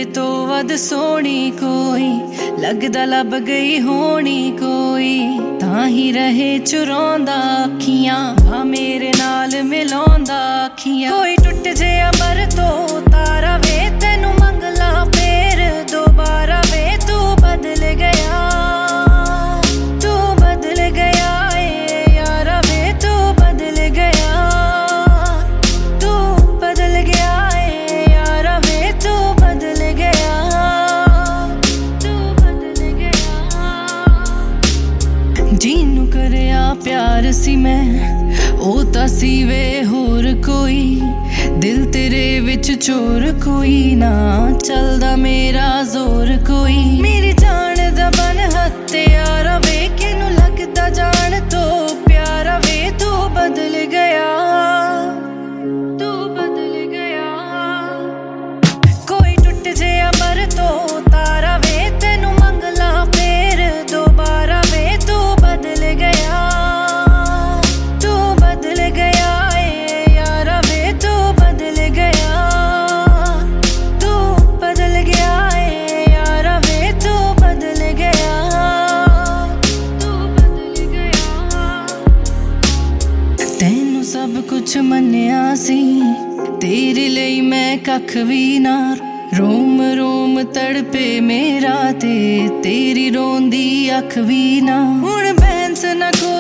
तो वध सोहनी कोई लगदा लब गई होनी कोई ताही रहे चुरांदा अखियां आ मेरे नाल मिलांदा अखियां कोई टुट जे अमर तो तारा वे तेनू मंगला फेर दोबारा वे तू बदल गया तू बदल गया ए यारा वे तू बदल गया तू बदल गया ए यारा वे तू बदल गया तू बदल गया जिन्नू करया प्यार सी मैं ओ तां सी वे होर कोई दिल तेरे विच चोर कोई ना चलदा मेरा जोर कोई मेरी जान दा बन हत्यारा वे किनू लगदा जान तो प्यारा वे तू बदल गया तू बदल गया कोई टुट जे अमर तो तारा वे तेनू मंगला फेर दोबारा वे तू बदल गया तू बदल गया ए यारा वे तू बदल गया तू बदल गया ए यारा वे तू बदल गया तू बदल गया तैनू सब कुछ मन्निया सी तेरे लिए मैं कख भी ना रोम रोम तड़पे मेरा ते तेरी रोंदी अख भी ना हुण बैंस ना को